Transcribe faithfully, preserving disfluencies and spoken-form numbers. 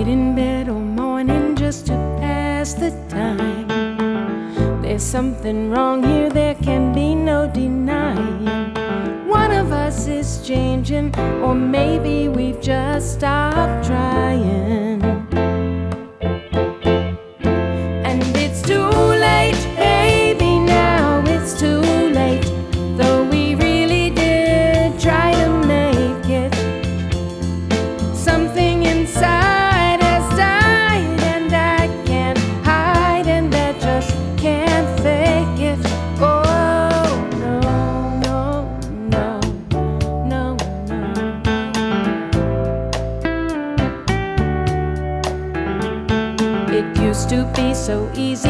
in bed all morning just to pass the time. There's something wrong here, there can be no denying. One of us is changing, or maybe we've just stopped trying. And it's too late, baby, now it's too late. Though we really did try to make it, something inside has died, and I can't hide, and I just can't fake it. Oh no, no, no, no, no. It used to be so easy